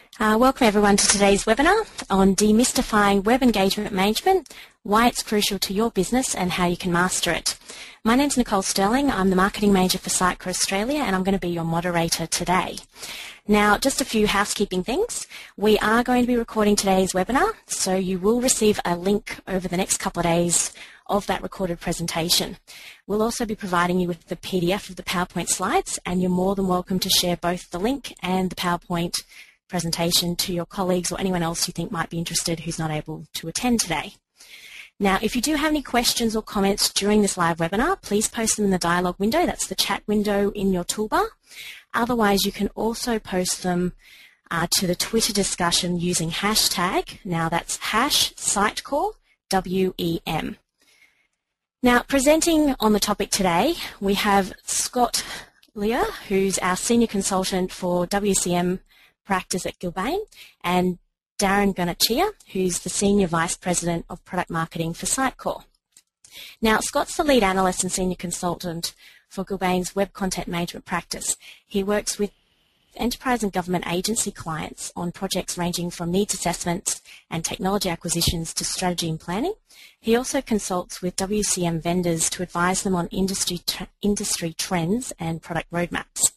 Welcome everyone to today's webinar on demystifying web engagement management, why it's crucial to your business and how you can master it. My name's Nicole Sterling. I'm the Marketing Manager for Sitecore Australia and I'm going to be your moderator today. Now, just a few housekeeping things. We are going to be recording today's webinar, so you will receive a link over the next couple of days of that recorded presentation. We'll also be providing you with the PDF of the PowerPoint slides, and you're more than welcome to share both the link and the PowerPoint presentation to your colleagues or anyone else you think might be interested who's not able to attend today. Now, if you do have any questions or comments during this live webinar, please post them in the dialogue window. That's the chat window in your toolbar. Otherwise, you can also post them to the Twitter discussion using hashtag. Now, that's #Sitecore WEM. Now, presenting on the topic today, we have Scott Lear, who's our Senior Consultant for WCM Practice at Gilbane, and Darren Gunachia, who's the Senior Vice President of Product Marketing for Sitecore. Now, Scott's the Lead Analyst and Senior Consultant for Gilbane's Web Content Management Practice. He works with enterprise and government agency clients on projects ranging from needs assessments and technology acquisitions to strategy and planning. He also consults with WCM vendors to advise them on industry trends and product roadmaps.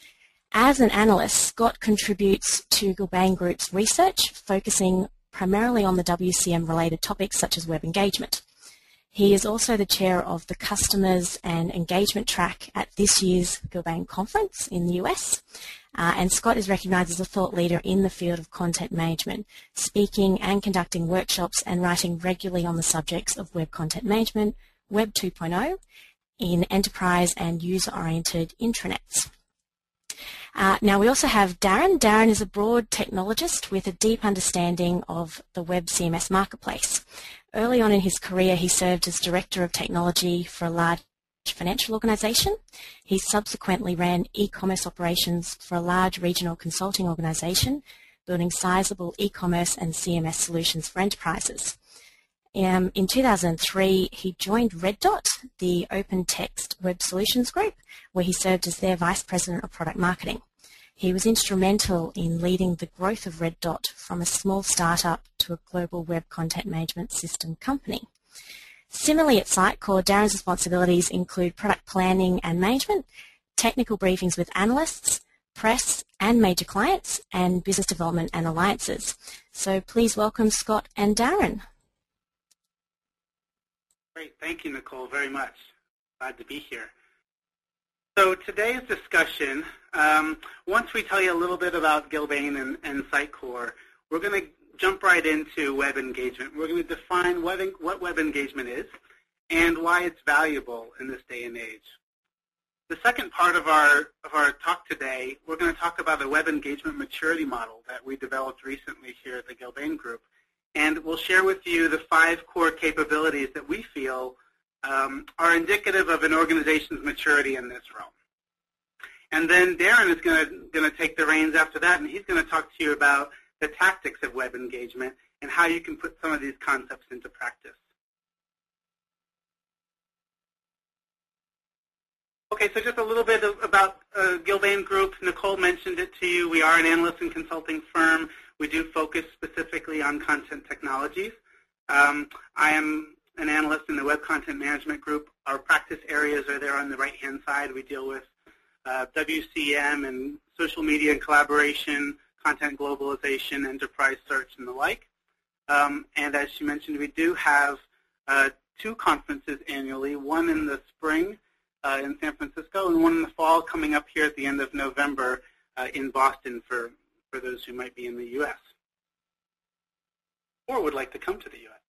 As an analyst, Scott contributes to Gilbane Group's research, focusing primarily on the WCM-related topics such as web engagement. He is also the chair of the Customers and Engagement track at this year's Gilbane conference in the US. And Scott is recognised as a thought leader in the field of content management, speaking and conducting workshops and writing regularly on the subjects of web content management, Web 2.0, in enterprise and user-oriented intranets. Now we also have Darren. Darren is a broad technologist with a deep understanding of the web CMS marketplace. Early on in his career, he served as Director of Technology for a large financial organisation. He subsequently ran e-commerce operations for a large regional consulting organisation, building sizable e-commerce and CMS solutions for enterprises. In 2003, he joined Red Dot, the Open Text Web Solutions Group, where he served as their Vice President of Product Marketing. He was instrumental in leading the growth of Red Dot from a small startup to a global web content management system company. Similarly at Sitecore, Darren's responsibilities include product planning and management, technical briefings with analysts, press and major clients, and business development and alliances. So please welcome Scott and Darren. Great. Thank you, Nicole, very much. Glad to be here. So today's discussion, once we tell you a little bit about Gilbane and Sitecore, we're going to jump right into web engagement. We're going to define what web engagement is and why it's valuable in this day and age. The second part of our talk today, we're going to talk about a web engagement maturity model that we developed recently here at the Gilbane Group. And we'll share with you the 5 core capabilities that we feel are indicative of an organization's maturity in this realm. And then Darren is going to take the reins after that, and he's going to talk to you about the tactics of web engagement and how you can put some of these concepts into practice. Okay, so just a little bit about Gilbane Group. Nicole mentioned it to you. We are an analyst and consulting firm. We do focus specifically on content technologies. I am an analyst in the Web Content Management Group. Our practice areas are there on the right-hand side. We deal with WCM and social media and collaboration, content globalization, enterprise search, and the like. And as she mentioned, we do have 2 conferences annually, one in the spring in San Francisco and one in the fall coming up here at the end of November in Boston for those who might be in the U.S. or would like to come to the U.S.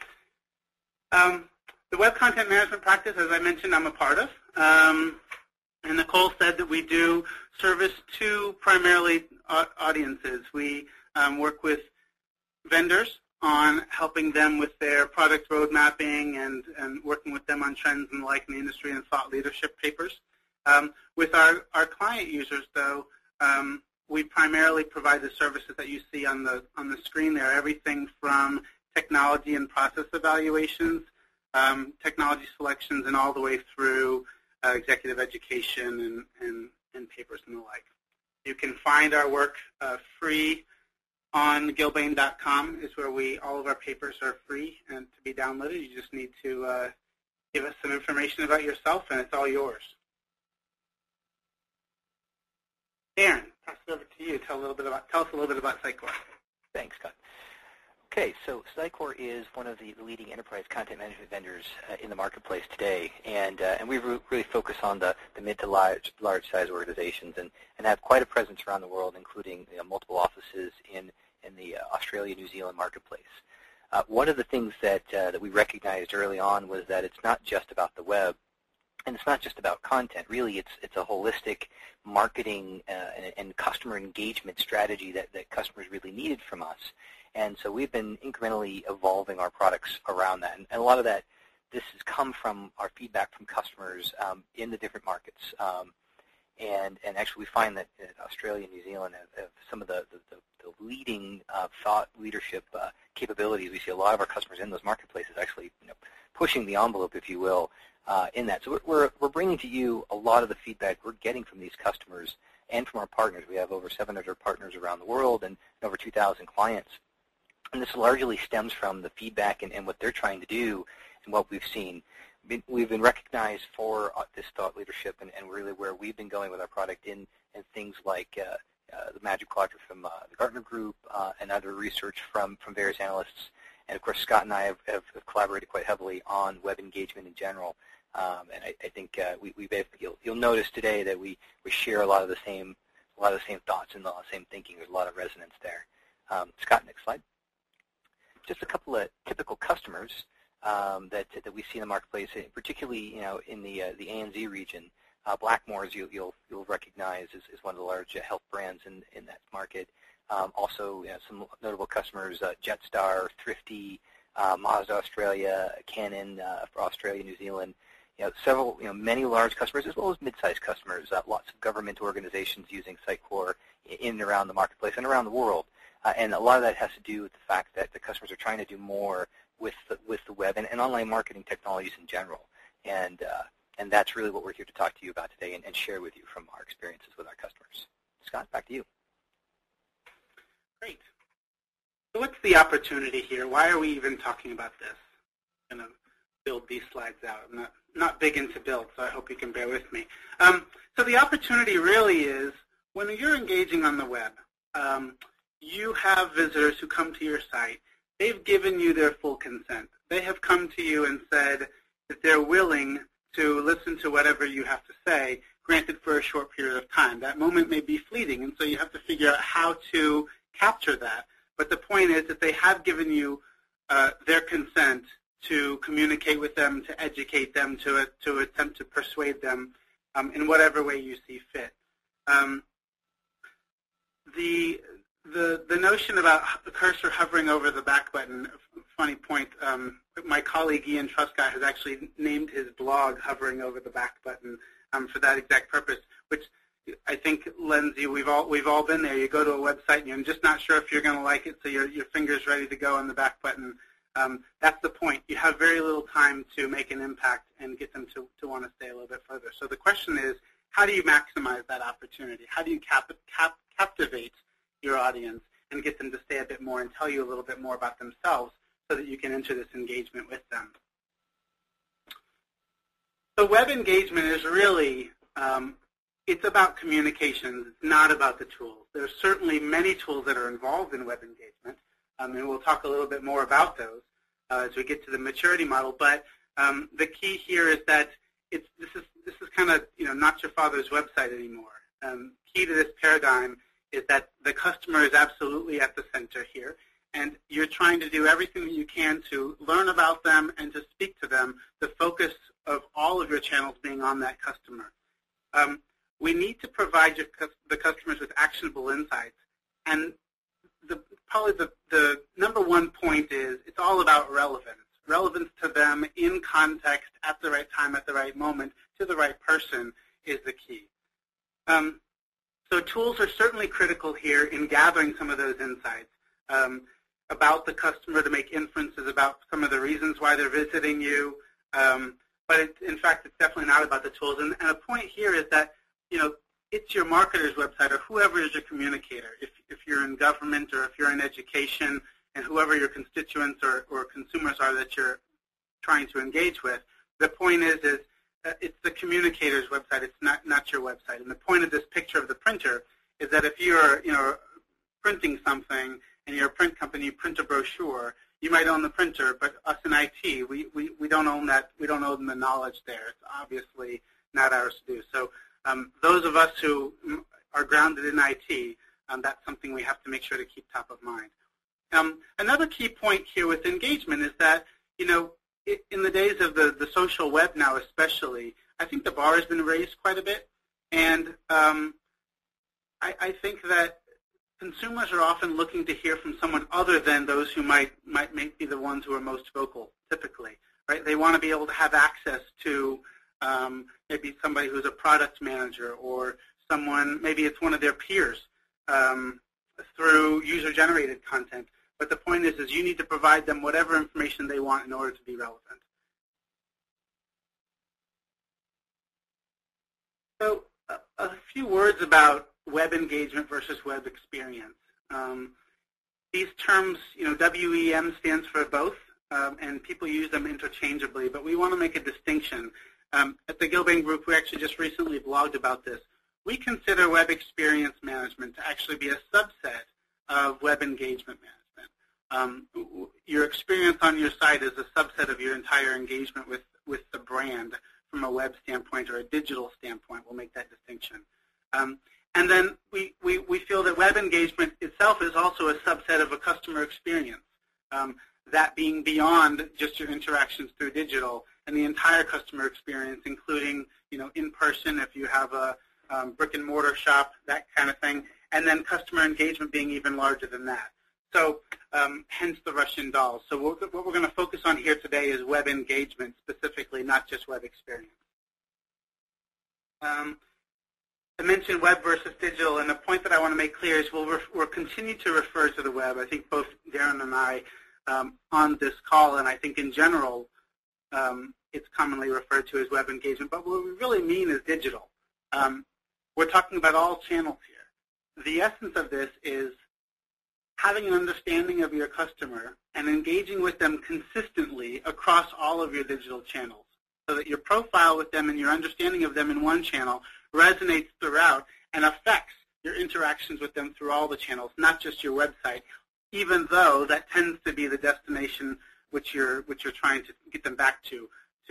The Web Content Management practice, as I mentioned, I'm a part of. And Nicole said that we do service 2 primarily audiences. We work with vendors on helping them with their product road mapping and working with them on trends and the like in the industry and thought leadership papers. With our client users, though, we primarily provide the services that you see on the screen there, everything from technology and process evaluations, technology selections, and all the way through executive education and papers and the like. You can find our work free on gilbane.com is where all of our papers are free and to be downloaded. You just need to give us some information about yourself, and it's all yours. Darren, pass it over to you. Tell us a little bit about Sitecore. Thanks, Scott. Okay, so Sitecore is one of the leading enterprise content management vendors in the marketplace today, and we really focus on the mid to large size organizations and have quite a presence around the world, including multiple offices in the Australia, New Zealand marketplace. One of the things that we recognized early on was that it's not just about the web, and it's not just about content. Really, it's a holistic marketing and customer engagement strategy that customers really needed from us. And so we've been incrementally evolving our products around that. And a lot of this has come from our feedback from customers in the different markets. And actually we find that Australia and New Zealand have some of the leading thought leadership capabilities. We see a lot of our customers in those marketplaces actually pushing the envelope, if you will, in that. So we're bringing to you a lot of the feedback we're getting from these customers and from our partners. We have over 700 partners around the world and over 2,000 clients. And this largely stems from the feedback and what they're trying to do and what we've seen. We've been recognized for this thought leadership and really where we've been going with our product in things like the Magic Quadrant from the Gartner Group and other research from various analysts. And, of course, Scott and I have collaborated quite heavily on web engagement in general. And I think you'll notice today that we share a lot of the same thoughts and the same thinking. There's a lot of resonance there. Scott, next slide. Just a couple of typical customers that we see in the marketplace, particularly in the ANZ region. Blackmores you'll recognize is one of the large health brands in that market. Also, some notable customers: Jetstar, Thrifty, Mazda Australia, Canon for Australia, New Zealand. Many large customers as well as mid-sized customers. Lots of government organizations using Sitecore in and around the marketplace and around the world. And a lot of that has to do with the fact that the customers are trying to do more with the web and online marketing technologies in general. And that's really what we're here to talk to you about today and share with you from our experiences with our customers. Scott, back to you. Great. So what's the opportunity here? Why are we even talking about this? I'm going to build these slides out. I'm not big into build, so I hope you can bear with me. So the opportunity really is when you're engaging on the web, you have visitors who come to your site. They've given you their full consent. They have come to you and said that they're willing to listen to whatever you have to say, granted for a short period of time. That moment may be fleeting, and so you have to figure out how to capture that. But the point is that they have given you their consent to communicate with them, to educate them, to attempt to persuade them in whatever way you see fit. The notion about the cursor hovering over the back button, funny point, my colleague Ian Truscott has actually named his blog Hovering Over the Back Button for that exact purpose, which I think, Lindsay, we've all been there. You go to a website and you're just not sure if you're going to like it, so your finger's ready to go on the back button. That's the point. You have very little time to make an impact and get them to want to stay a little bit further. So the question is, how do you maximize that opportunity? How do you captivate your audience and get them to stay a bit more and tell you a little bit more about themselves so that you can enter this engagement with them? So web engagement is really, it's about communications. It's not about the tools. There's certainly many tools that are involved in web engagement, and we'll talk a little bit more about those as we get to the maturity model. But the key here is that this is kind of not your father's website anymore. Key to this paradigm is that the customer is absolutely at the center here, and you're trying to do everything that you can to learn about them and to speak to them, the focus of all of your channels being on that customer. We need to provide the customers with actionable insights, and probably the number one point is it's all about relevance. Relevance to them in context, at the right time, at the right moment, to the right person is the key. So tools are certainly critical here in gathering some of those insights about the customer to make inferences about some of the reasons why they're visiting you. But in fact, it's definitely not about the tools. And a point here is that it's your marketer's website or whoever is your communicator. If you're in government or if you're in education and whoever your constituents or consumers are that you're trying to engage with, the point is it's the communicator's website. It's not your website. And the point of this picture of the printer is that if you're printing something and you're a print company, you print a brochure, you might own the printer, but us in IT, we don't own that. We don't own the knowledge there. It's obviously not ours to do. So those of us who are grounded in IT, that's something we have to make sure to keep top of mind. Another key point here with engagement is that, in the days of the social web now especially, I think the bar has been raised quite a bit. And I think that consumers are often looking to hear from someone other than those who might be the ones who are most vocal, typically. Right? They want to be able to have access to maybe somebody who's a product manager or someone, maybe it's one of their peers through user-generated content. But the point is you need to provide them whatever information they want in order to be relevant. So a few words about web engagement versus web experience. These terms, WEM stands for both, and people use them interchangeably, but we want to make a distinction. At the Gilbane Group, we actually just recently blogged about this. We consider web experience management to actually be a subset of web engagement management. Your experience on your site is a subset of your entire engagement with the brand from a web standpoint or a digital standpoint. We'll make that distinction. And then we feel that web engagement itself is also a subset of a customer experience, that being beyond just your interactions through digital and the entire customer experience, including in person if you have a brick and mortar shop, that kind of thing, and then customer engagement being even larger than that. So hence the Russian dolls. So what we're going to focus on here today is web engagement specifically, not just web experience. I mentioned web versus digital, and the point that I want to make clear is we'll continue to refer to the web. I think both Darren and I on this call, and I think in general it's commonly referred to as web engagement, but what we really mean is digital. We're talking about all channels here. The essence of this is having an understanding of your customer and engaging with them consistently across all of your digital channels so that your profile with them and your understanding of them in one channel resonates throughout and affects your interactions with them through all the channels, not just your website, even though that tends to be the destination which you're trying to get them back to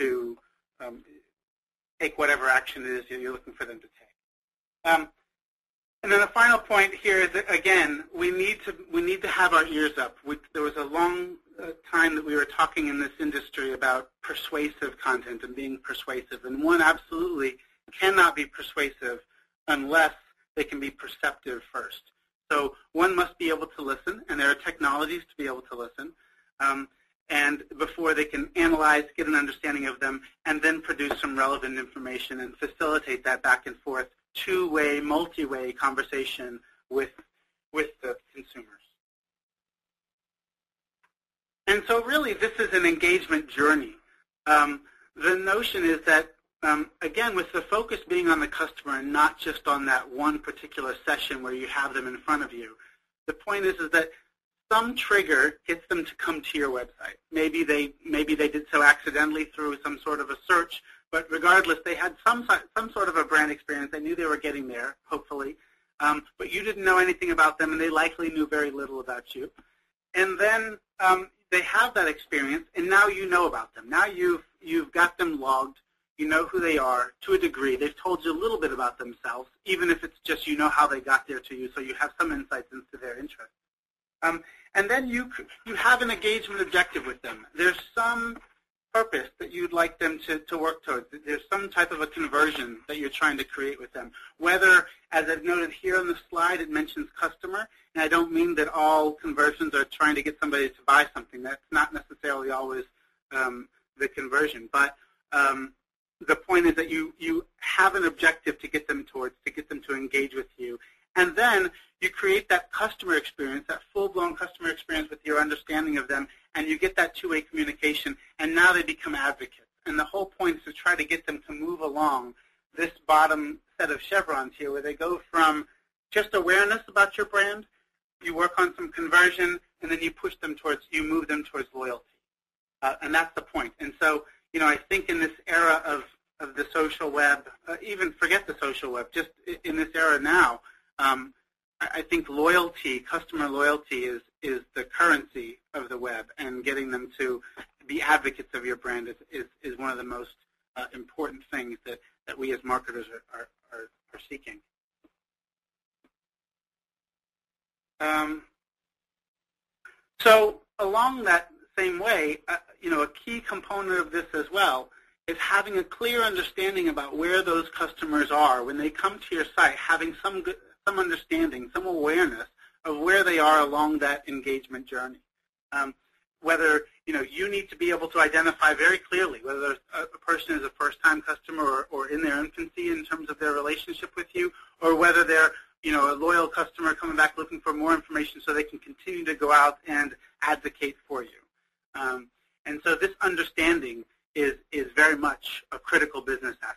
take whatever action it is you're looking for them to take. And then the final point here is that, again, we need to have our ears up. There was a long time that we were talking in this industry about persuasive content and being persuasive, and one absolutely cannot be persuasive unless they can be perceptive first. So one must be able to listen, and there are technologies to be able to listen, and before they can analyze, get an understanding of them, and then produce some relevant information and facilitate that back and forth two-way, multi-way conversation with the consumers. And so really this is an engagement journey. The notion is that, again, with the focus being on the customer and not just on that one particular session where you have them in front of you, the point is that some trigger gets them to come to your website. Maybe they did so accidentally through some sort of a search, but regardless, they had some sort of a brand experience. They knew they were getting there, hopefully, but you didn't know anything about them, and they likely knew very little about you. And then they have that experience, and now you know about them. Now you've got them logged. You know who they are to a degree. They've told you a little bit about themselves, even if it's just you know how they got there to you, so you have some insights into their interests. And then you have an engagement objective with them. There's some purpose that you'd like them to work towards. There's some type of a conversion that you're trying to create with them. Whether, as I've noted here on the slide, it mentions customer, and I don't mean that all conversions are trying to get somebody to buy something. That's not necessarily always the conversion. But the point is that you have an objective to get them towards, to get them to engage with you. And then you create that customer experience, that full-blown customer experience with your understanding of them, and you get that two-way communication, and now they become advocates. And the whole point is to try to get them to move along this bottom set of chevrons here, where they go from just awareness about your brand, you work on some conversion, and then you move them towards loyalty. And that's the point. And so, I think in this era of the social web, even forget the social web, just in this era now, I think loyalty, customer loyalty is the currency of the web, and getting them to be advocates of your brand is one of the most important things that we as marketers are seeking. So along that same way, a key component of this as well is having a clear understanding about where those customers are when they come to your site, having some understanding, some awareness of where they are along that engagement journey. Whether you need to be able to identify very clearly whether a person is a first-time customer or in their infancy in terms of their relationship with you, or whether they're a loyal customer coming back looking for more information so they can continue to go out and advocate for you. And so this understanding is very much a critical business asset.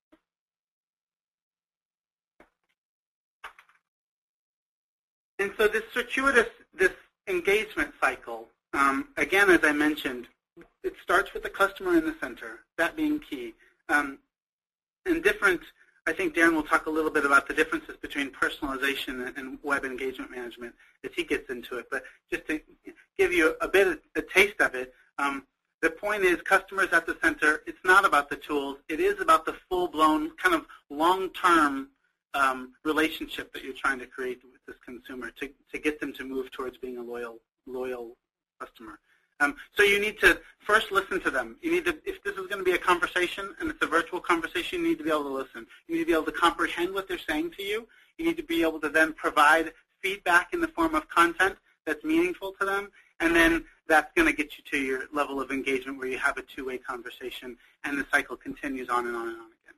And so this engagement cycle, again, as I mentioned, it starts with the customer in the center, that being key. And I think Darren will talk a little bit about the differences between personalization and web engagement management as he gets into it. But just to give you a taste of it, the point is customers at the center. It's not about the tools. It is about the full-blown kind of long-term relationship that you're trying to create with this consumer to get them to move towards being a loyal customer. So you need to first listen to them. You need to, if this is going to be a conversation and it's a virtual conversation, you need to be able to listen. You need to be able to comprehend what they're saying to you. You need to be able to then provide feedback in the form of content that's meaningful to them, and then that's going to get you to your level of engagement where you have a two-way conversation and the cycle continues on and on and on again.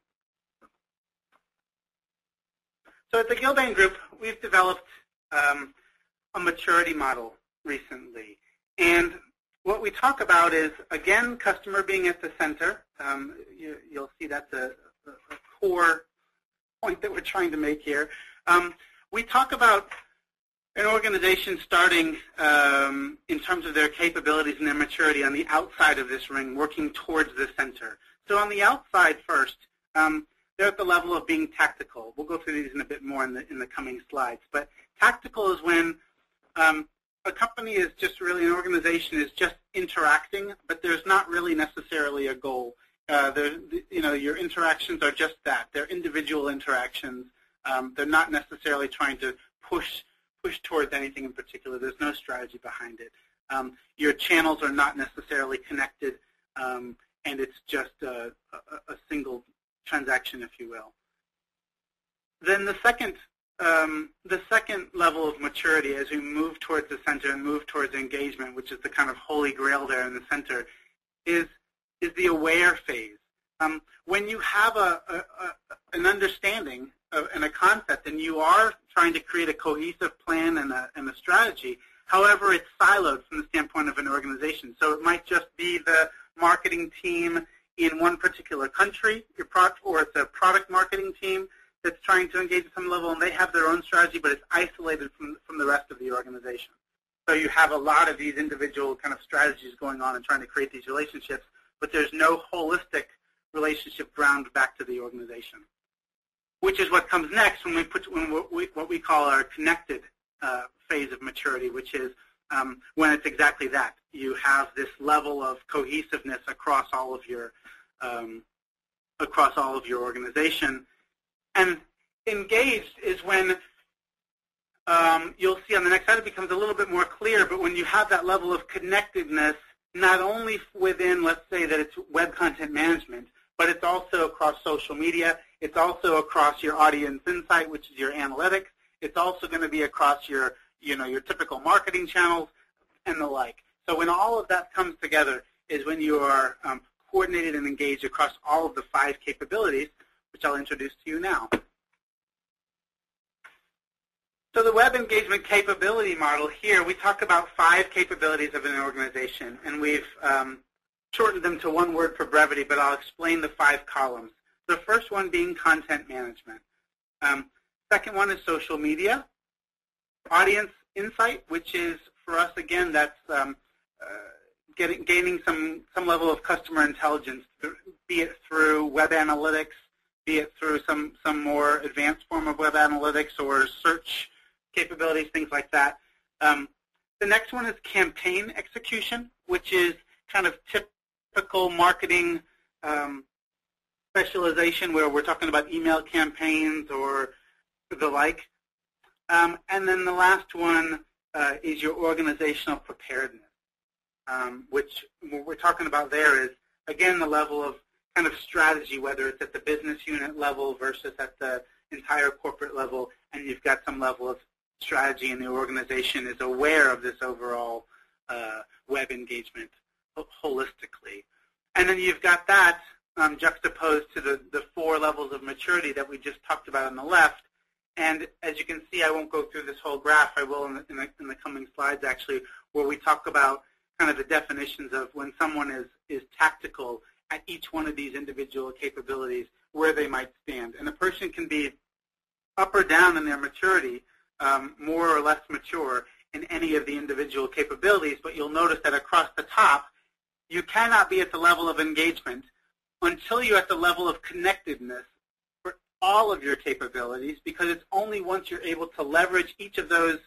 So at the Gilbane Group, we've developed a maturity model recently. And what we talk about is, again, customer being at the center. You'll see that's a core point that we're trying to make here. We talk about an organization starting in terms of their capabilities and their maturity on the outside of this ring, working towards the center. So on the outside first, they're at the level of being tactical. We'll go through these in a bit more in the coming slides. But tactical is when a company is just really, an organization is just interacting, but there's not really necessarily a goal. Your interactions are just that. They're individual interactions. They're not necessarily trying to push towards anything in particular. There's no strategy behind it. Your channels are not necessarily connected, and it's just a single transaction, if you will. Then the second level of maturity as we move towards the center and move towards engagement, which is the kind of holy grail there in the center, is the aware phase. When you have an understanding and a concept, and you are trying to create a cohesive plan and a strategy, however, it's siloed from the standpoint of an organization. So it might just be the marketing team in one particular country, or it's a product marketing team that's trying to engage at some level, and they have their own strategy, but it's isolated from the rest of the organization. So you have a lot of these individual kind of strategies going on and trying to create these relationships, but there's no holistic relationship ground back to the organization, which is what comes next when what we call our connected phase of maturity, which is when it's exactly that. You have this level of cohesiveness across all of your organization. And engaged is when you'll see on the next slide it becomes a little bit more clear, but when you have that level of connectedness, not only within, let's say that it's web content management, but it's also across social media. It's also across your audience insight, which is your analytics. It's also going to be across your typical marketing channels and the like. So when all of that comes together is when you are coordinated and engaged across all of the 5 capabilities, which I'll introduce to you now. So the web engagement capability model here, we talk about 5 capabilities of an organization, and we've shortened them to one word for brevity, but I'll explain the 5 columns. The first one being content management. Second one is social media. Audience insight, which is, for us, again, that's gaining some level of customer intelligence, be it through web analytics, be it through some more advanced form of web analytics or search capabilities, things like that. The next one is campaign execution, which is kind of typical marketing specialization where we're talking about email campaigns or the like. And then the last one is your organizational preparedness, which what we're talking about there is, again, the level of kind of strategy, whether it's at the business unit level versus at the entire corporate level, and you've got some level of strategy and the organization is aware of this overall web engagement holistically. And then you've got that juxtaposed to the 4 levels of maturity that we just talked about on the left. And as you can see, I won't go through this whole graph. I will in the coming slides, actually, where we talk about kind of the definitions of when someone is tactical at each one of these individual capabilities, where they might stand. And a person can be up or down in their maturity, more or less mature in any of the individual capabilities, but you'll notice that across the top, you cannot be at the level of engagement until you're at the level of connectedness for all of your capabilities, because it's only once you're able to leverage each of those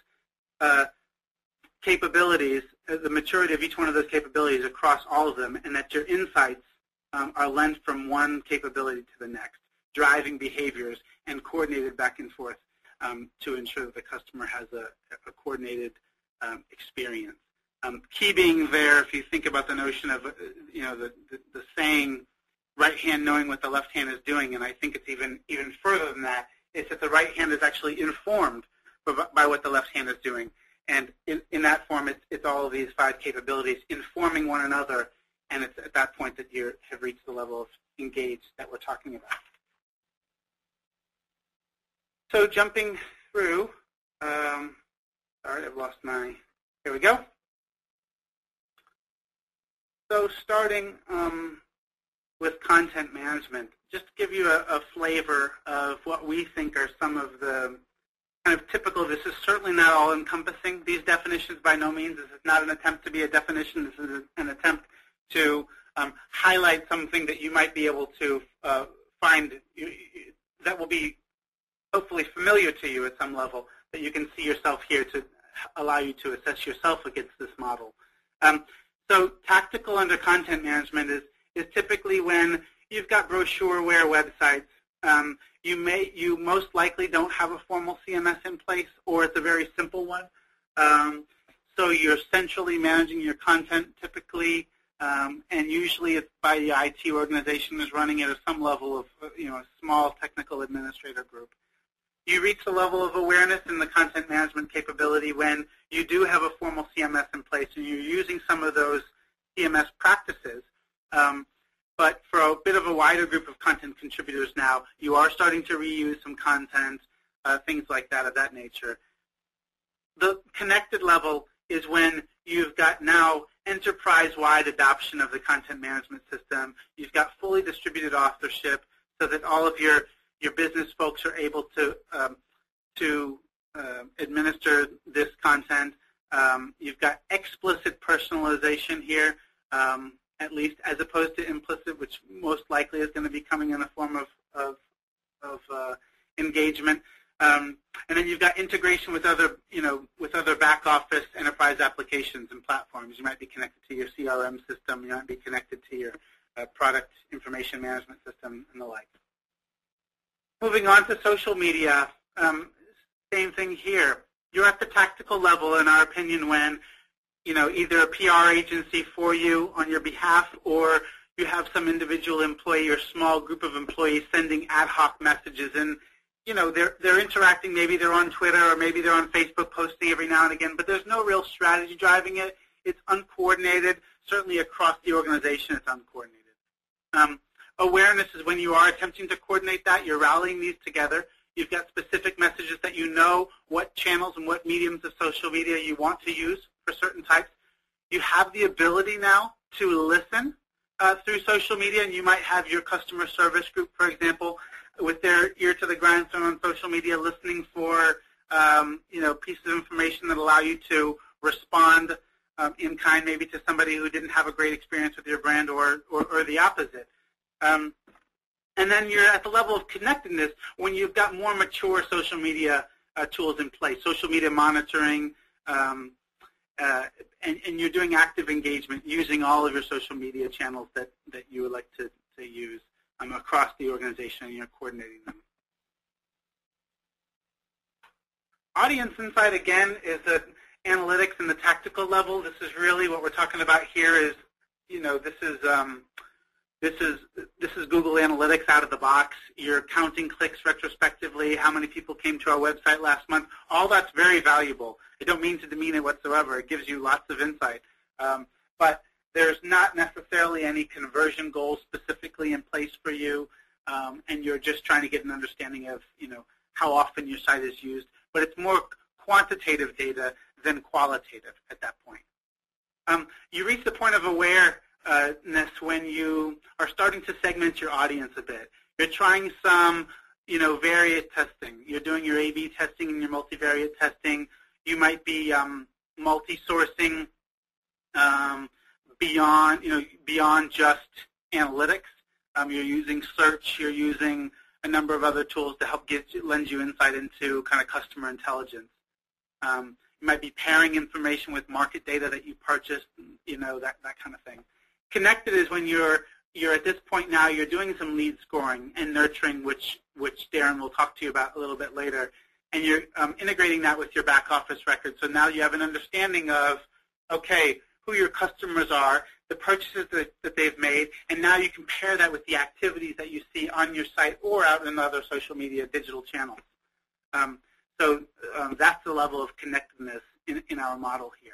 capabilities, the maturity of each one of those capabilities across all of them, and that your insights are lent from one capability to the next, driving behaviors and coordinated back and forth to ensure that the customer has a coordinated experience. Key being there, if you think about the notion of the saying, right hand knowing what the left hand is doing, and I think it's even further than that, it's that the right hand is actually informed by what the left hand is doing. And in that form, it's all of these 5 capabilities informing one another, and it's at that point that you have reached the level of engaged that we're talking about. So jumping through, sorry, I've lost my, here we go. So starting with content management, just to give you a flavor of what we think are some of the kind of typical, this is certainly not all-encompassing. These definitions, by no means, this is not an attempt to be a definition. This is an attempt to highlight something that you might be able to find that will be hopefully familiar to you at some level, that you can see yourself here to allow you to assess yourself against this model. So tactical under content management is typically when you've got brochureware websites. You most likely don't have a formal CMS in place, or it's a very simple one. So you're centrally managing your content typically, and usually it's by the IT organization is running it at some level of a small technical administrator group. You reach a level of awareness in the content management capability when you do have a formal CMS in place and you're using some of those CMS practices. But for a bit of a wider group of content contributors now, you are starting to reuse some content, things like that of that nature. The connected level is when you've got now enterprise-wide adoption of the content management system. You've got fully distributed authorship so that all of your business folks are able to administer this content. You've got explicit personalization here, at least, as opposed to implicit, which most likely is going to be coming in a form of engagement. And then you've got integration with other, with other back office enterprise applications and platforms. You might be connected to your CRM system. You might be connected to your product information management system and the like. Moving on to social media, same thing here. You're at the tactical level, in our opinion, when either a PR agency for you on your behalf, or you have some individual employee or small group of employees sending ad hoc messages, and they're interacting. Maybe they're on Twitter or maybe they're on Facebook posting every now and again, but there's no real strategy driving it. It's uncoordinated. Certainly across the organization, it's uncoordinated. Awareness is when you are attempting to coordinate that. You're rallying these together. You've got specific messages that you know what channels and what mediums of social media you want to use for certain types. You have the ability now to listen through social media, and you might have your customer service group, for example, with their ear to the grindstone on social media, listening for pieces of information that allow you to respond in kind, maybe to somebody who didn't have a great experience with your brand, or the opposite. And then you're at the level of connectedness when you've got more mature social media tools in place, social media monitoring, and you're doing active engagement using all of your social media channels that you would like to use across the organization, and you're coordinating them. Audience Insight, again, is the analytics and the tactical level. This is really what we're talking about here is, this is Google Analytics out of the box. You're counting clicks retrospectively, how many people came to our website last month. All that's very valuable. I don't mean to demean it whatsoever. It gives you lots of insight. But there's not necessarily any conversion goals specifically in place for you, and you're just trying to get an understanding of, how often your site is used. But it's more quantitative data than qualitative at that point. You reach the point of awareness when you are starting to segment your audience a bit. You're trying some, variant testing. You're doing your A/B testing and your multivariate testing. You might be multi-sourcing beyond just analytics. You're using search. You're using a number of other tools to help lend you insight into kind of customer intelligence. You might be pairing information with market data that you purchased, that kind of thing. Connected is when you're at this point now, you're doing some lead scoring and nurturing, which Darren will talk to you about a little bit later, and you're integrating that with your back office records. So now you have an understanding of, okay, who your customers are, the purchases that they've made, and now you compare that with the activities that you see on your site or out in other social media digital channels. So that's the level of connectedness in our model here.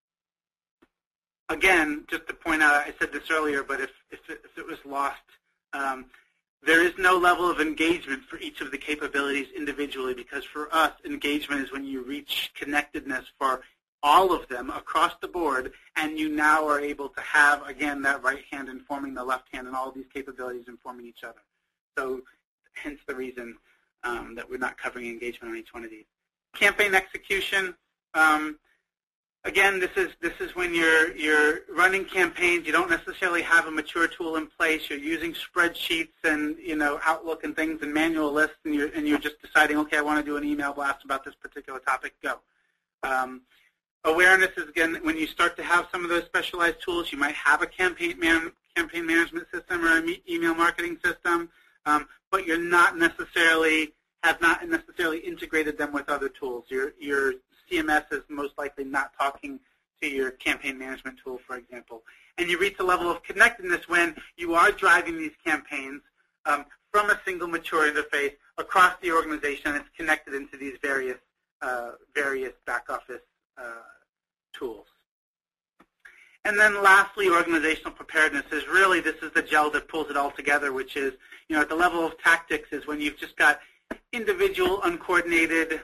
Again, just to point out, I said this earlier, but if it was lost, there is no level of engagement for each of the capabilities individually, because for us, engagement is when you reach connectedness for all of them across the board, and you now are able to have, again, that right hand informing the left hand and all of these capabilities informing each other. So hence the reason that we're not covering engagement on each one of these. Campaign execution. Again, this is when you're running campaigns. You don't necessarily have a mature tool in place. You're using spreadsheets and Outlook and things and manual lists, and you're just deciding, okay, I want to do an email blast about this particular topic. Go. Awareness is, again, when you start to have some of those specialized tools. You might have a campaign management system or an email marketing system, but you're not necessarily integrated them with other tools. Your CMS is most likely not talking to your campaign management tool, for example. And you reach a level of connectedness when you are driving these campaigns from a single mature interface across the organization, and it's connected into these various back office tools. And then lastly, organizational preparedness is really, this is the gel that pulls it all together, which is, at the level of tactics is when you've just got individual, uncoordinated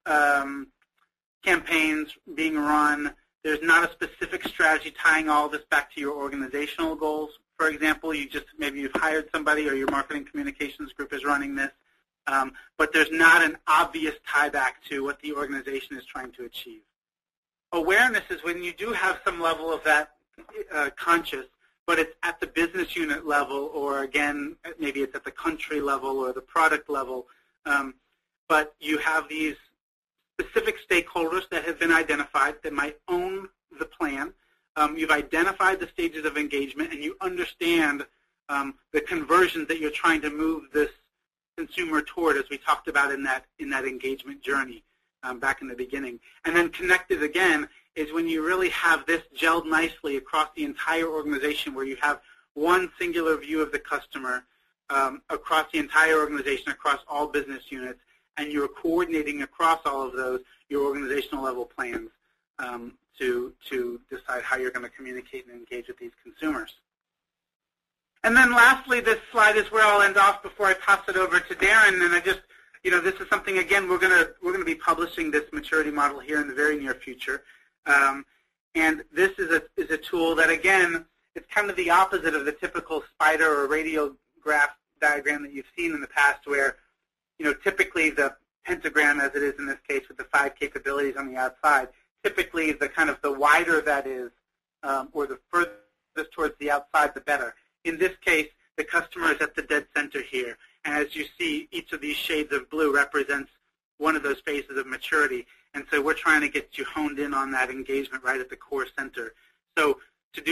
campaigns being run. There's not a specific strategy tying all this back to your organizational goals. For example, maybe you've hired somebody or your marketing communications group is running this, but there's not an obvious tie back to what the organization is trying to achieve. Awareness is when you do have some level of that conscious, but it's at the business unit level, or again, maybe it's at the country level or the product level, but you have these specific stakeholders that have been identified that might own the plan. You've identified the stages of engagement, and you understand the conversions that you're trying to move this consumer toward, as we talked about in that engagement journey back in the beginning. And then connected again is when you really have this gelled nicely across the entire organization, where you have one singular view of the customer across the entire organization, across all business units, and you're coordinating across all of those your organizational level plans to decide how you're going to communicate and engage with these consumers. And then lastly, this slide is where I'll end off before I pass it over to Darren. And I just, this is something, again, we're going to be publishing this maturity model here in the very near future. And this is a tool that, again, it's kind of the opposite of the typical spider or radiograph diagram that you've seen in the past where, typically the pentagram, as it is in this case with the 5 capabilities on the outside, typically the wider that is, or the furthest towards the outside, the better. In this case, the customer is at the dead center here. And as you see, each of these shades of blue represents one of those phases of maturity. And so we're trying to get you honed in on that engagement right at the core center. So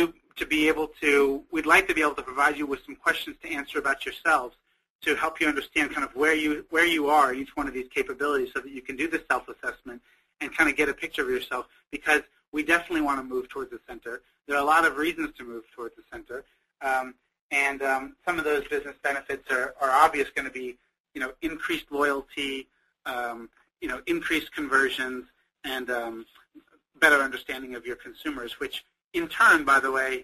we'd like to be able to provide you with some questions to answer about yourselves to help you understand kind of where you are in each one of these capabilities so that you can do the self-assessment and kind of get a picture of yourself, because we definitely want to move towards the center. There are a lot of reasons to move towards the center. And some of those business benefits are obvious, going to be, increased loyalty, increased conversions, and better understanding of your consumers, which in turn, by the way,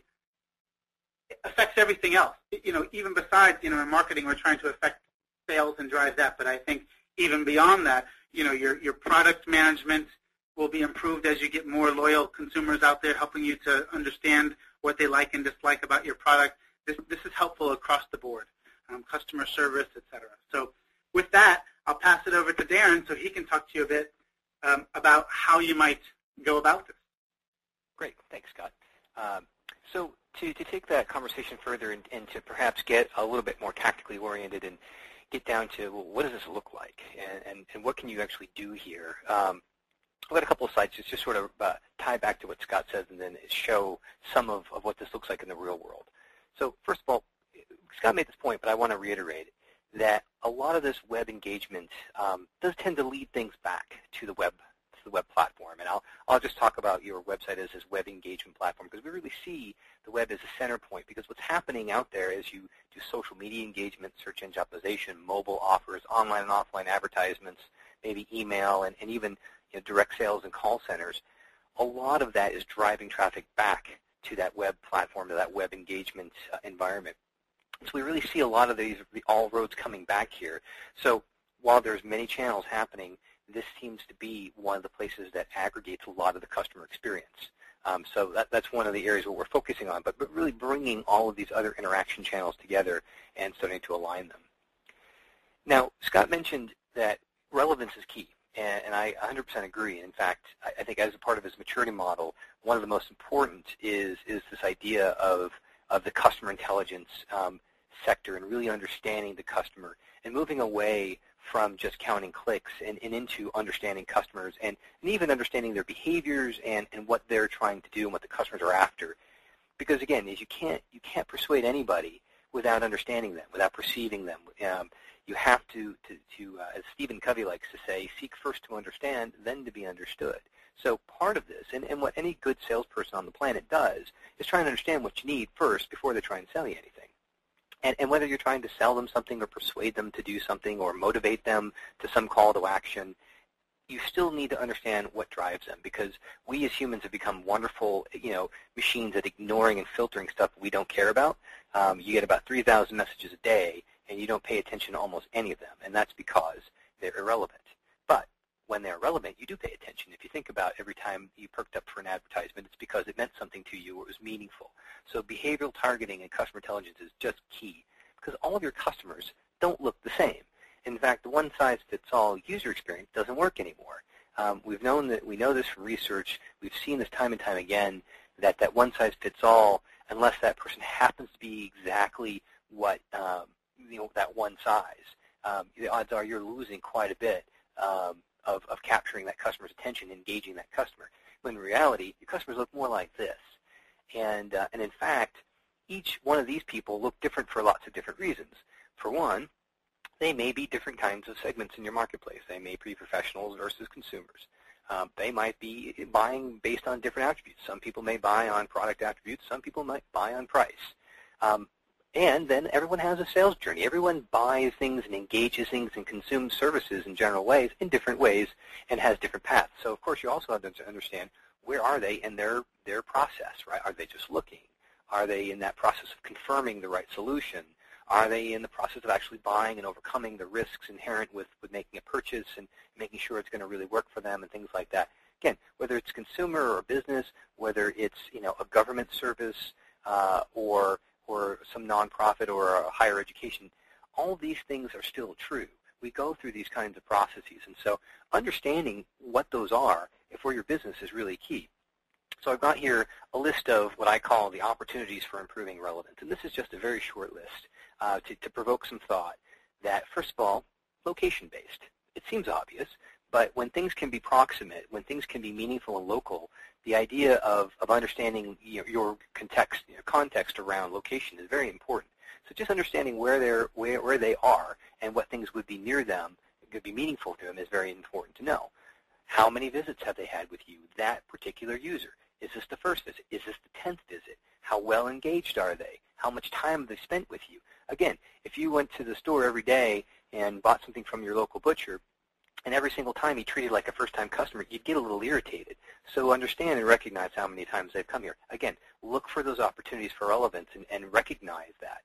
affects everything else. Even besides, in marketing, we're trying to affect sales and drive that. But I think even beyond that, your product management will be improved as you get more loyal consumers out there helping you to understand what they like and dislike about your product. This is helpful across the board, customer service, et cetera. So with that, I'll pass it over to Darren so he can talk to you a bit about how you might go about this. Great. Thanks, Scott. So to take that conversation further and to perhaps get a little bit more tactically oriented and get down to, well, what does this look like and what can you actually do here? I've got a couple of slides just sort of tie back to what Scott says and then show some of what this looks like in the real world. So first of all, Scott made this point, but I want to reiterate that a lot of this web engagement does tend to lead things back to the web platform. And I'll just talk about your website as this web engagement platform, because we really see the web as a center point, because what's happening out there as you do social media engagement, search engine optimization, mobile offers, online and offline advertisements, maybe email, and even direct sales and call centers, a lot of that is driving traffic back to that web platform, to that web engagement environment. So we really see a lot of all roads coming back here. So while there's many channels happening, this seems to be one of the places that aggregates a lot of the customer experience. So that's one of the areas where we're focusing on, but really bringing all of these other interaction channels together and starting to align them. Now, Scott mentioned that relevance is key, and I 100% agree. In fact, I think as a part of his maturity model, one of the most important is this idea of the customer intelligence sector and really understanding the customer and moving away from just counting clicks and into understanding customers and even understanding their behaviors and what they're trying to do and what the customers are after. Because again, you can't persuade anybody without understanding them, without perceiving them. You have to as Stephen Covey likes to say, seek first to understand, then to be understood. So part of this, and what any good salesperson on the planet does, is try and understand what you need first before they try and sell you anything. And whether you're trying to sell them something or persuade them to do something or motivate them to some call to action, you still need to understand what drives them, because we as humans have become wonderful, machines at ignoring and filtering stuff we don't care about. You get about 3,000 messages a day, and you don't pay attention to almost any of them, and that's because they're irrelevant. But when they're relevant, you do pay attention. If you think about every time you perked up for an advertisement, it's because it meant something to you or it was meaningful. So behavioral targeting and customer intelligence is just key, because all of your customers don't look the same. In fact, the one-size-fits-all user experience doesn't work anymore. We know this from research. We've seen this time and time again, that one-size-fits-all, unless that person happens to be exactly what that one size, the odds are you're losing quite a bit of capturing that customer's attention, engaging that customer. When in reality, your customers look more like this. And in fact, each one of these people look different for lots of different reasons. For one, they may be different kinds of segments in your marketplace. They may be professionals versus consumers. They might be buying based on different attributes. Some people may buy on product attributes. Some people might buy on price. And then everyone has a sales journey. Everyone buys things and engages things and consumes services in general ways, in different ways, and has different paths. So, of course, you also have to understand where are they in their process, right? Are they just looking? Are they in that process of confirming the right solution? Are they in the process of actually buying and overcoming the risks inherent with making a purchase and making sure it's going to really work for them and things like that? Again, whether it's consumer or business, whether it's a government service, or some nonprofit or a higher education, all these things are still true. We go through these kinds of processes, and so understanding what those are for your business is really key. So I've got here a list of what I call the opportunities for improving relevance, and this is just a very short list to provoke some thought. That, first of all, location-based. It seems obvious, but when things can be proximate, when things can be meaningful and local, the idea of understanding your context around location is very important. So just understanding where they are and what things would be near them, could be meaningful to them, is very important to know. How many visits have they had with you, that particular user? Is this the first visit? Is this the 10th visit? How well engaged are they? How much time have they spent with you? Again, if you went to the store every day and bought something from your local butcher, and every single time you treated like a first-time customer, you'd get a little irritated. So understand and recognize how many times they've come here. Again, look for those opportunities for relevance and recognize that.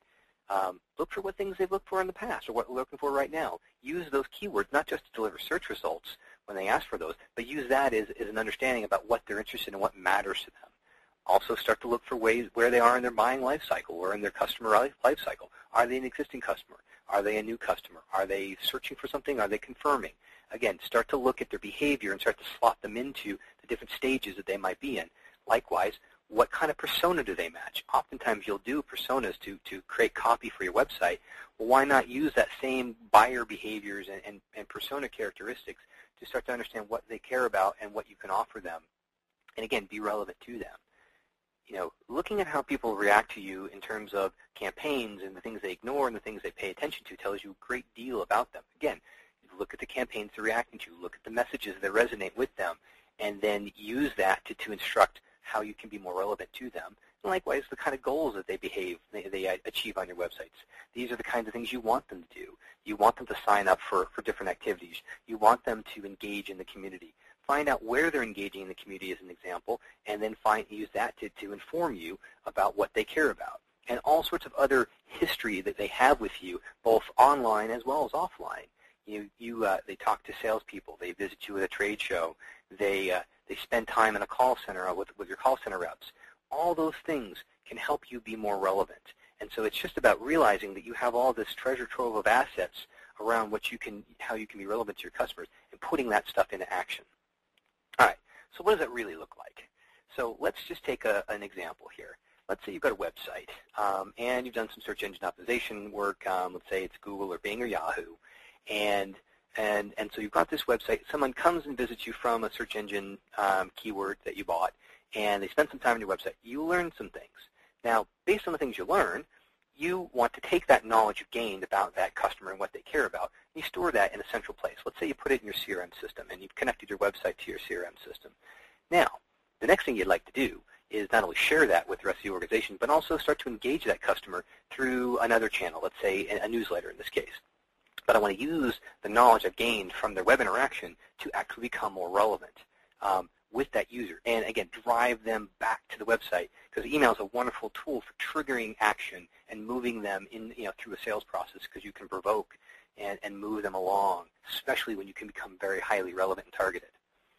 Look for what things they've looked for in the past or what they're looking for right now. Use those keywords not just to deliver search results when they ask for those, but use that as an understanding about what they're interested in and what matters to them. Also start to look for ways where they are in their buying life cycle or in their customer life cycle. Are they an existing customer? Are they a new customer? Are they searching for something? Are they confirming? Again, start to look at their behavior and start to slot them into the different stages that they might be in. Likewise, what kind of persona do they match? Oftentimes you'll do personas to create copy for your website. Well, why not use that same buyer behaviors and persona characteristics to start to understand what they care about and what you can offer them, and again, be relevant to them. Looking at how people react to you in terms of campaigns and the things they ignore and the things they pay attention to tells you a great deal about them. Again, look at the campaigns they're reacting to, look at the messages that resonate with them, and then use that to instruct how you can be more relevant to them. And likewise, the kind of goals that they achieve on your websites. These are the kinds of things you want them to do. You want them to sign up for different activities. You want them to engage in the community. Find out where they're engaging in the community as an example, and then use that to inform you about what they care about. And all sorts of other history that they have with you, both online as well as offline. They talk to salespeople. They visit you at a trade show. They spend time in a call center with your call center reps. All those things can help you be more relevant. And so it's just about realizing that you have all this treasure trove of assets around how you can be relevant to your customers and putting that stuff into action. All right, so what does that really look like? So let's just take an example here. Let's say you've got a website and you've done some search engine optimization work. Let's say it's Google or Bing or Yahoo. And so you've got this website. Someone comes and visits you from a search engine keyword that you bought, and they spend some time on your website. You learn some things. Now, based on the things you learn, you want to take that knowledge you've gained about that customer and what they care about, and you store that in a central place. Let's say you put it in your CRM system, and you've connected your website to your CRM system. Now, the next thing you'd like to do is not only share that with the rest of the organization, but also start to engage that customer through another channel, let's say a newsletter in this case. But I want to use the knowledge I've gained from their web interaction to actually become more relevant with that user. And again, drive them back to the website, because email is a wonderful tool for triggering action and moving them through a sales process, because you can provoke and move them along, especially when you can become very highly relevant and targeted.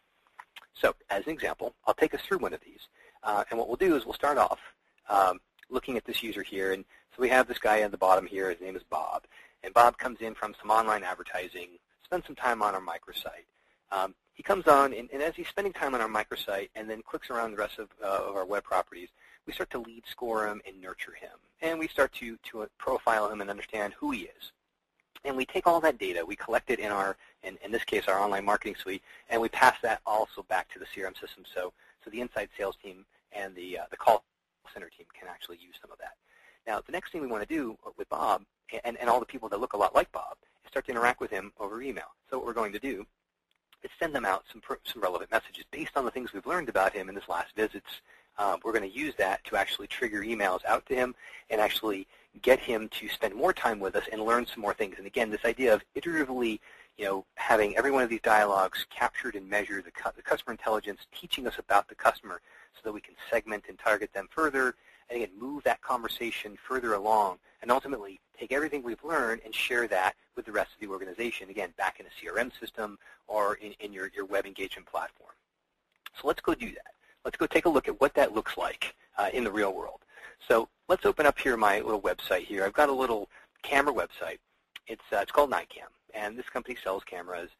So as an example, I'll take us through one of these. And what we'll do is we'll start off looking at this user here. And so we have this guy at the bottom here. His name is Bob. And Bob comes in from some online advertising, spends some time on our microsite. He comes on, and as he's spending time on our microsite and then clicks around the rest of our web properties, we start to lead score him and nurture him. And we start to profile him and understand who he is. And we take all that data, we collect it in this case, our online marketing suite, and we pass that also back to the CRM system, so the inside sales team and the call center team can actually use some of that. Now, the next thing we want to do with Bob and all the people that look a lot like Bob is start to interact with him over email. So what we're going to do is send them out some relevant messages based on the things we've learned about him in his last visits. We're going to use that to actually trigger emails out to him and actually get him to spend more time with us and learn some more things. And again, this idea of iteratively, having every one of these dialogues captured and measured, the customer intelligence, teaching us about the customer so that we can segment and target them further, and again, move that conversation further along, and ultimately take everything we've learned and share that with the rest of the organization, again, back in a CRM system or in your web engagement platform. So let's go do that. Let's go take a look at what that looks like in the real world. So let's open up here my little website here. I've got a little camera website. It's called Nightcam, and this company sells cameras.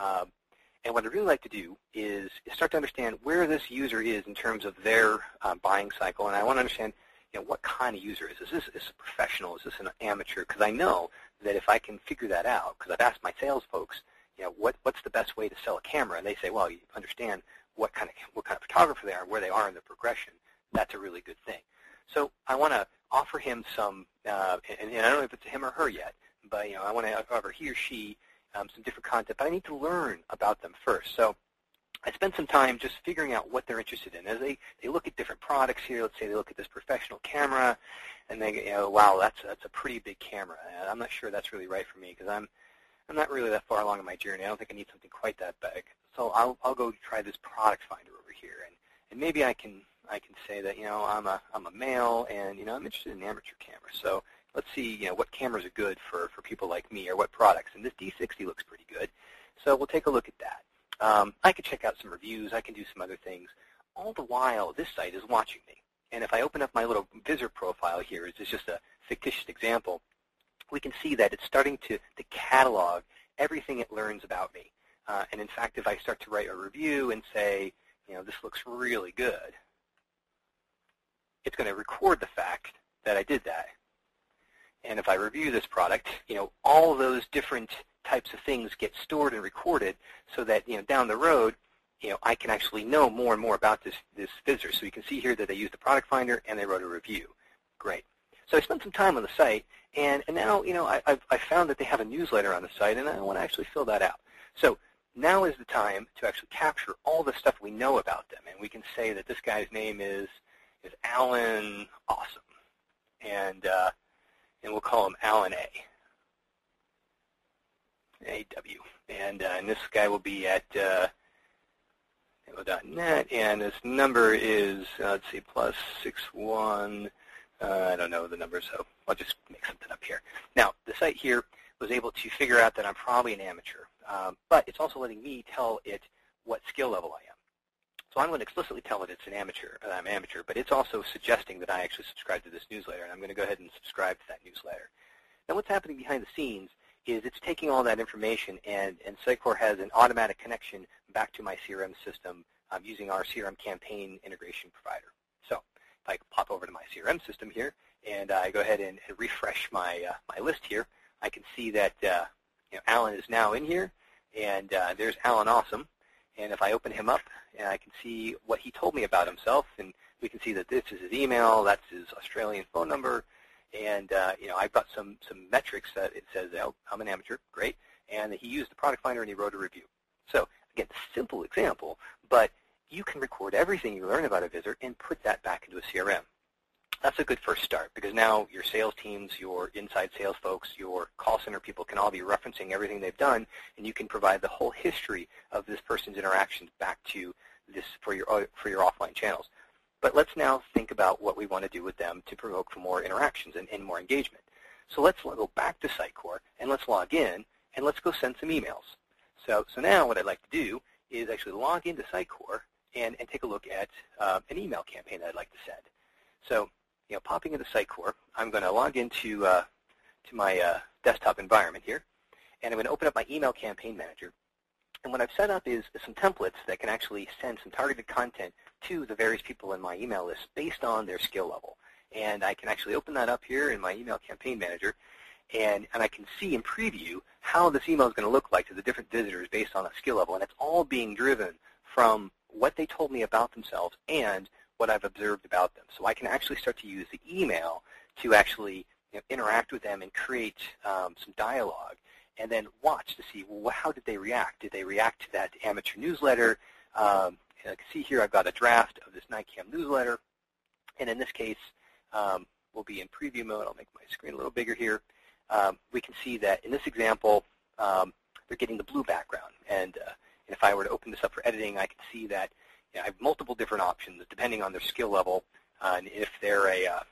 And what I'd really like to do is start to understand where this user is in terms of their buying cycle, and I want to understand, what kind of user is this? Is this a professional? Is this an amateur? Because I know that if I can figure that out, because I've asked my sales folks, what's the best way to sell a camera, and they say, well, you understand what kind of photographer they are, where they are in the progression. That's a really good thing. So I want to offer him some, and I don't know if it's him or her yet, but I want to offer he or she some different content, but I need to learn about them first. So I spent some time just figuring out what they're interested in. As they look at different products here, let's say they look at this professional camera, and they go, wow, that's a pretty big camera. And I'm not sure that's really right for me because I'm not really that far along in my journey. I don't think I need something quite that big. So I'll go try this product finder over here, and maybe I can say that I'm a male, and I'm interested in amateur cameras. So let's see what cameras are good for people like me, or what products. And this D60 looks pretty good, so we'll take a look at that. I could check out some reviews. I can do some other things. All the while, this site is watching me. And if I open up my little visitor profile here, it's just a fictitious example, we can see that it's starting to catalog everything it learns about me. And in fact, if I start to write a review and say, this looks really good, it's going to record the fact that I did that. And if I review this product, all those different types of things get stored and recorded so that, down the road, I can actually know more and more about this visitor. So you can see here that they used the product finder and they wrote a review. Great. So I spent some time on the site, and now, I've found that they have a newsletter on the site, and I want to actually fill that out. So now is the time to actually capture all the stuff we know about them. And we can say that this guy's name is Alan Awesome. And we'll call him Alan A-W. And this guy will be at .net, and this number is, let's see, +61. I don't know the number, so I'll just make something up here. Now, the site here was able to figure out that I'm probably an amateur, but it's also letting me tell it what skill level I am. So I'm going to explicitly tell it it's an amateur, I'm amateur, but it's also suggesting that I actually subscribe to this newsletter, and I'm going to go ahead and subscribe to that newsletter. Now, what's happening behind the scenes is it's taking all that information, and Sitecore has an automatic connection back to my CRM system using our CRM campaign integration provider. So if I pop over to my CRM system here, and I go ahead and refresh my list here, I can see that Alan is now in here, and there's Alan Awesome. And if I open him up, and I can see what he told me about himself, and we can see that this is his email, that's his Australian phone number, and I've got some metrics that it says, oh, I'm an amateur, great, and he used the product finder and he wrote a review. So again, simple example, but you can record everything you learn about a visitor and put that back into a CRM. That's a good first start, because now your sales teams, your inside sales folks, your call center people can all be referencing everything they've done, and you can provide the whole history of this person's interactions back to this for your offline channels. But let's now think about what we want to do with them to provoke for more interactions and more engagement. So let's go back to Sitecore, and let's log in, and let's go send some emails. So now what I'd like to do is actually log into Sitecore and take a look at an email campaign that I'd like to send. So popping into Sitecore, I'm going to log into to my desktop environment here, and I'm going to open up my email campaign manager. And what I've set up is some templates that can actually send some targeted content to the various people in my email list based on their skill level. And I can actually open that up here in my email campaign manager, and I can see in preview how this email is going to look like to the different visitors based on a skill level. And it's all being driven from what they told me about themselves and what I've observed about them. So I can actually start to use the email to actually interact with them and create some dialogue, and then watch to see, well, how did they react? Did they react to that amateur newsletter? And I can see here I've got a draft of this Nightcam newsletter, and in this case, we'll be in preview mode. I'll make my screen a little bigger here. We can see that in this example, they're getting the blue background, and if I were to open this up for editing, I can see that I have multiple different options depending on their skill level. And if they're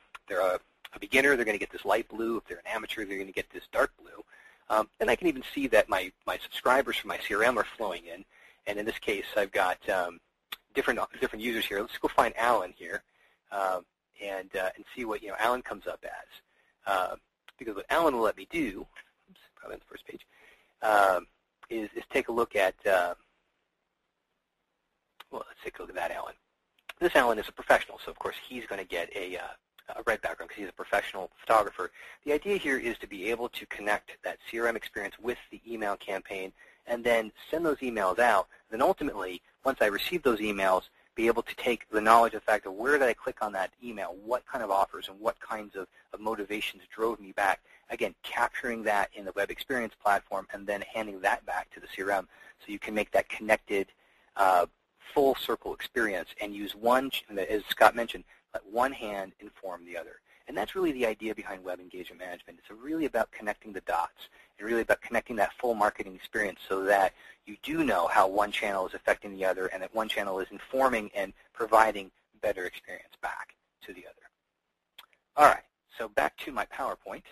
a beginner, they're going to get this light blue. If they're an amateur, they're going to get this dark blue. And I can even see that my subscribers from my CRM are flowing in. And in this case, I've got different users here. Let's go find Alan here. and see what Alan comes up as. Because what Alan will let me do, oops, probably on the first page, is take a look at, well, let's take a look at that Alan. This Alan is a professional, so of course he's going to get a red background because he's a professional photographer. The idea here is to be able to connect that CRM experience with the email campaign and then send those emails out. Then ultimately, once I receive those emails, be able to take the knowledge of the fact of where did I click on that email, what kind of offers and what kinds of motivations drove me back. Again, capturing that in the web experience platform and then handing that back to the CRM so you can make that connected full circle experience and use one, as Scott mentioned, let one hand inform the other. And that's really the idea behind web engagement management. It's really about connecting the dots and really about connecting that full marketing experience so that you do know how one channel is affecting the other and that one channel is informing and providing better experience back to the other. All right, so back to my PowerPoint.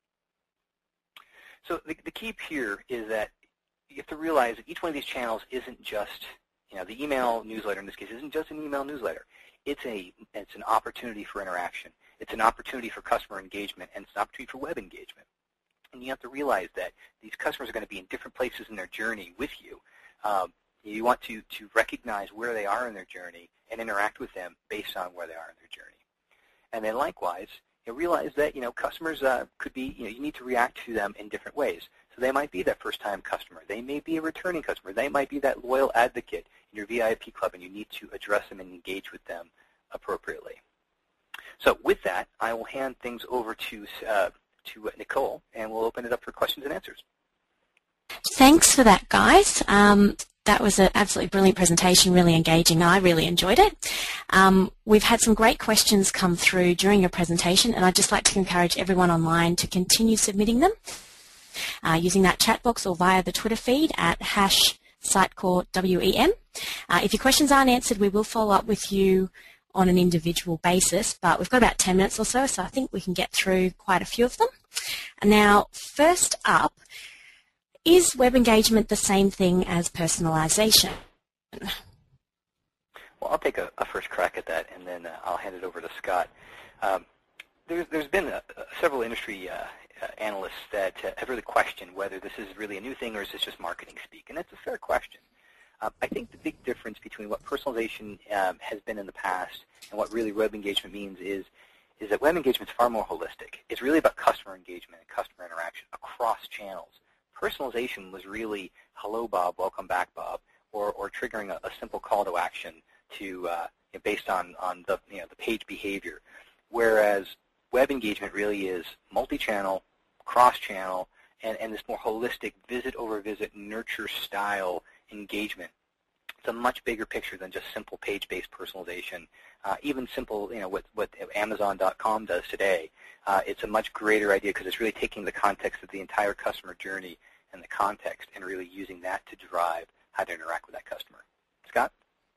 So the key here is that you have to realize that each one of these channels isn't just, the email newsletter in this case isn't just an email newsletter. It's an opportunity for interaction. It's an opportunity for customer engagement, and it's an opportunity for web engagement. And you have to realize that these customers are going to be in different places in their journey with you. You want to recognize where they are in their journey and interact with them based on where they are in their journey. And then likewise, you realize that customers could be, you need to react to them in different ways. So they might be that first-time customer. They may be a returning customer. They might be that loyal advocate in your VIP club, and you need to address them and engage with them appropriately. So with that, I will hand things over to Nicole, and we'll open it up for questions and answers. Thanks for that, guys. That was an absolutely brilliant presentation, really engaging. I really enjoyed it. We've had some great questions come through during your presentation, and I'd just like to encourage everyone online to continue submitting them using that chat box or via the Twitter feed at #SitecoreWEM. If your questions aren't answered, we will follow up with you on an individual basis, but we've got about 10 minutes or so I think we can get through quite a few of them. Now, first up, is web engagement the same thing as personalization? Well, I'll take a first crack at that, and then I'll hand it over to Scott. There's been several industry analysts that have really questioned whether this is really a new thing or is this just marketing speak, and that's a fair question. I think the big difference between what personalization has been in the past and what really web engagement means is that web engagement is far more holistic. It's really about customer engagement and customer interaction across channels. Personalization was really, hello, Bob, welcome back, Bob, or triggering a simple call to action to based on the page behavior. Whereas web engagement really is multi-channel, cross-channel, and this more holistic visit-over-visit, nurture-style engagement. It's a much bigger picture than just simple page-based personalization. Even simple, what Amazon.com does today. It's a much greater idea because it's really taking the context of the entire customer journey and the context and really using that to drive how to interact with that customer. Scott?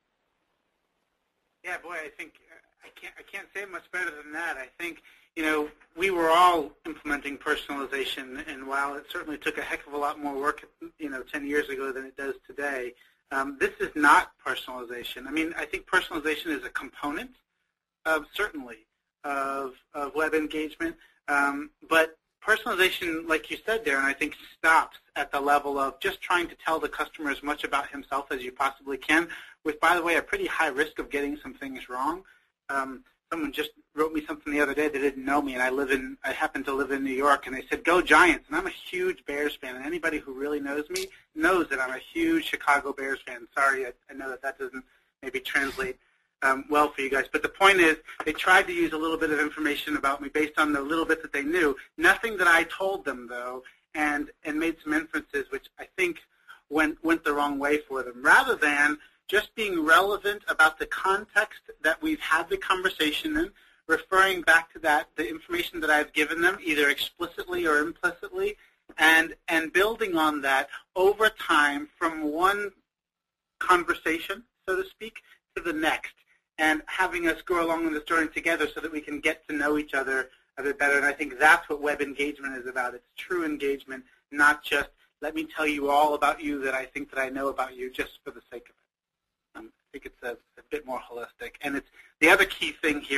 Yeah, boy, I think I can't say it much better than that. I think we were all implementing personalization, and while it certainly took a heck of a lot more work 10 years ago than it does today, this is not personalization. I mean, I think personalization is a component certainly of web engagement, but personalization, like you said, Darren, I think stops at the level of just trying to tell the customer as much about himself as you possibly can, with, by the way, a pretty high risk of getting some things wrong. Someone just wrote me something the other day that didn't know me, and I happen to live in New York, and they said, "Go Giants," and I'm a huge Bears fan, and anybody who really knows me knows that I'm a huge Chicago Bears fan. Sorry, I know that doesn't maybe translate well for you guys, but the point is they tried to use a little bit of information about me based on the little bit that they knew, nothing that I told them, though, and made some inferences which I think went the wrong way for them, rather than just being relevant about the context that we've had the conversation in, referring back to that, the information that I've given them, either explicitly or implicitly, and building on that over time from one conversation, so to speak, to the next, and having us go along on this journey together so that we can get to know each other a bit better. And I think that's what web engagement is about. It's true engagement, not just let me tell you all about you that I think that I know about you just for the sake of it. I think it's a bit more holistic. And it's the other key thing here is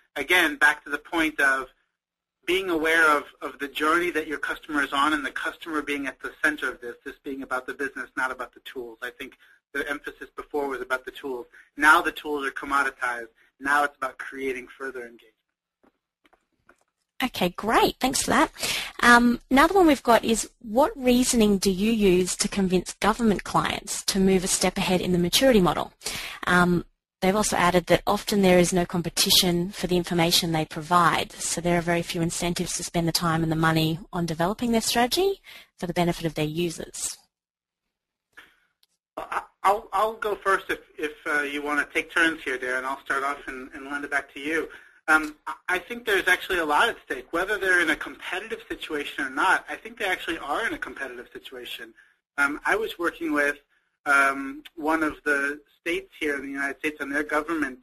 again, back to the point of being aware of the journey that your customer is on and the customer being at the center of this being about the business, not about the tools. I think the emphasis before was about the tools. Now the tools are commoditized. Now it's about creating further engagement. Okay, great. Thanks for that. Another one we've got is, what reasoning do you use to convince government clients to move a step ahead in the maturity model? They've also added that often there is no competition for the information they provide, so there are very few incentives to spend the time and the money on developing their strategy for the benefit of their users. I'll go first if you want to take turns here, Darren. I'll start off and lend it back to you. I think there's actually a lot at stake. Whether they're in a competitive situation or not, I think they actually are in a competitive situation. I was working with one of the states here in the United States on their government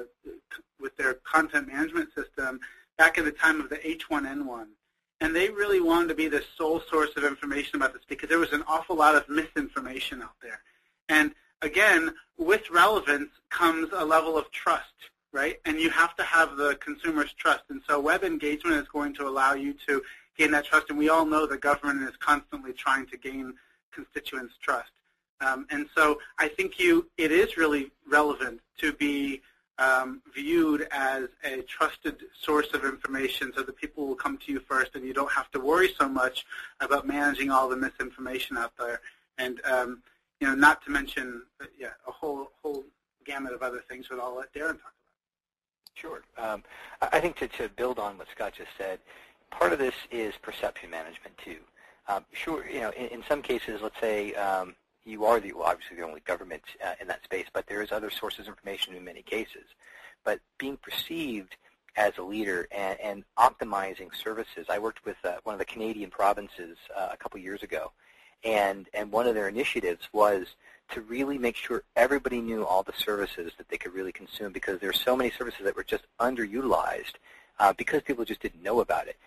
with their content management system back at the time of the H1N1. And they really wanted to be the sole source of information about this because there was an awful lot of misinformation out there. And again, with relevance comes a level of trust, right? And you have to have the consumer's trust. And so web engagement is going to allow you to gain that trust. And we all know the government is constantly trying to gain constituents' trust. And so I think it is really relevant to be viewed as a trusted source of information so that people will come to you first and you don't have to worry so much about managing all the misinformation out there. And, not to mention, a whole gamut of other things that I'll let Darren talk about. Sure. I think to build on what Scott just said, part of this is perception management too. Sure, in some cases, let's say you are obviously the only government in that space, but there is other sources of information in many cases. But being perceived as a leader and optimizing services, I worked with one of the Canadian provinces a couple years ago, and one of their initiatives was to really make sure everybody knew all the services that they could really consume, because there are so many services that were just underutilized because people just didn't know about it.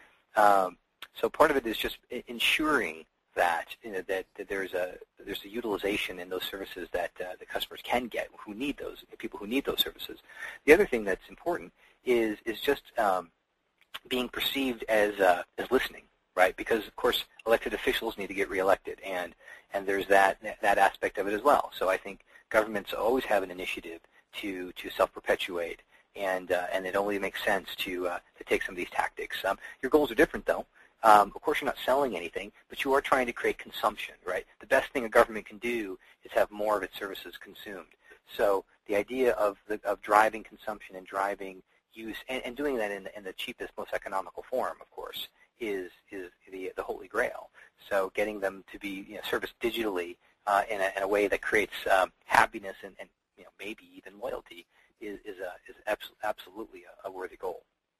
So part of it is just ensuring that that there's a utilization in those services that the customers can get who need those, people who need those services. The other thing that's important is just being perceived as listening, right? Because of course elected officials need to get reelected, and there's that aspect of it as well. So I think governments always have an initiative to self-perpetuate, and it only makes sense to take some of these tactics. Your goals are different though. Of course, you're not selling anything, but you are trying to create consumption, right? The best thing a government can do is have more of its services consumed. So the idea of driving consumption and driving use, and doing that in the cheapest, most economical form, of course, is the holy grail. So getting them to be serviced digitally in a way that creates happiness and maybe even loyalty is absolutely a worthy goal.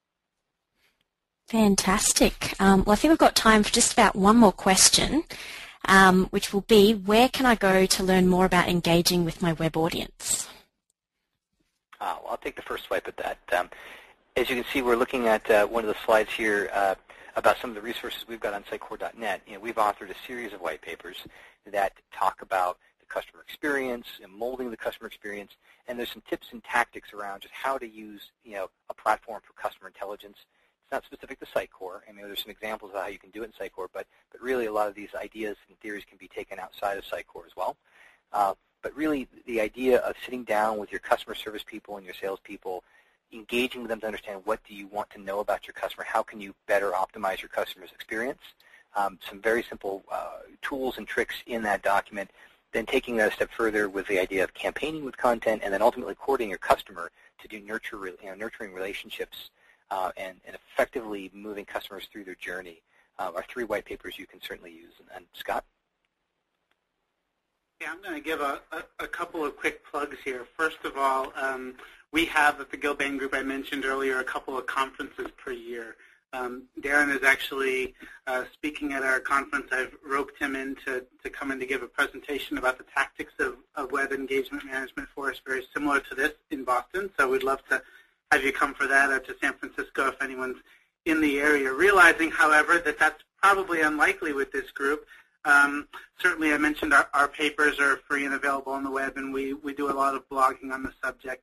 Fantastic. Well, I think we've got time for just about one more question, which will be, where can I go to learn more about engaging with my web audience? Well, I'll take the first swipe at that. As you can see, we're looking at one of the slides here about some of the resources we've got on Sitecore.net. We've authored a series of white papers that talk about the customer experience and molding the customer experience, and there's some tips and tactics around just how to use a platform for customer intelligence. It's not specific to Sitecore. I mean, there's some examples of how you can do it in Sitecore, but really a lot of these ideas and theories can be taken outside of Sitecore as well. But really, the idea of sitting down with your customer service people and your salespeople, engaging with them to understand what do you want to know about your customer, how can you better optimize your customer's experience, some very simple tools and tricks in that document, then taking that a step further with the idea of campaigning with content, and then ultimately courting your customer to do nurturing relationships and effectively moving customers through their journey are 3 white papers you can certainly use. And Scott? Yeah, I'm going to give a couple of quick plugs here. First of all, we have at the Gilbane Group, I mentioned earlier, a couple of conferences per year. Darren is actually speaking at our conference. I've roped him in to come in to give a presentation about the tactics of web engagement management for us, very similar to this in Boston. So we'd love to have you come for that, or to San Francisco if anyone's in the area. Realizing, however, that that's probably unlikely with this group. Certainly I mentioned our papers are free and available on the web, and we do a lot of blogging on the subject.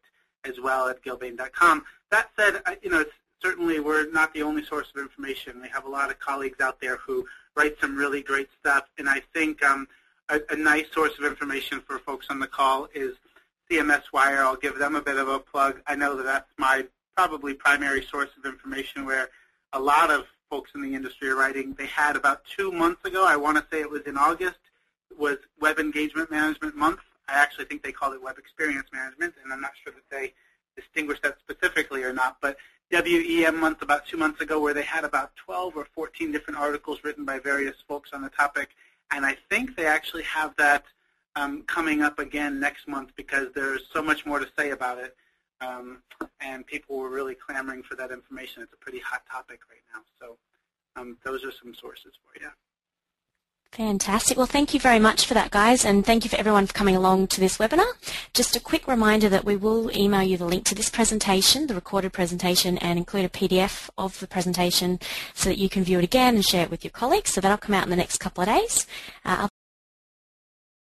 as well at gilbane.com. That said, certainly we're not the only source of information. We have a lot of colleagues out there who write some really great stuff, and I think a nice source of information for folks on the call is CMS Wire. I'll give them a bit of a plug. I know that that's my probably primary source of information where a lot of folks in the industry are writing. They had about 2 months ago, I want to say it was in August, was Web Engagement Management Month. I actually think they called it Web Experience Management, and I'm not sure that they distinguished that specifically or not, but WEM Month about 2 months ago where they had about 12 or 14 different articles written by various folks on the topic, and I think they actually have that coming up again next month because there's so much more to say about it, and people were really clamoring for that information. It's a pretty hot topic right now, so those are some sources for you. Fantastic. Well, thank you very much for that, guys, and thank you for everyone for coming along to this webinar. Just a quick reminder that we will email you the link to this presentation, the recorded presentation, and include a PDF of the presentation so that you can view it again and share it with your colleagues. So that'll come out in the next couple of days.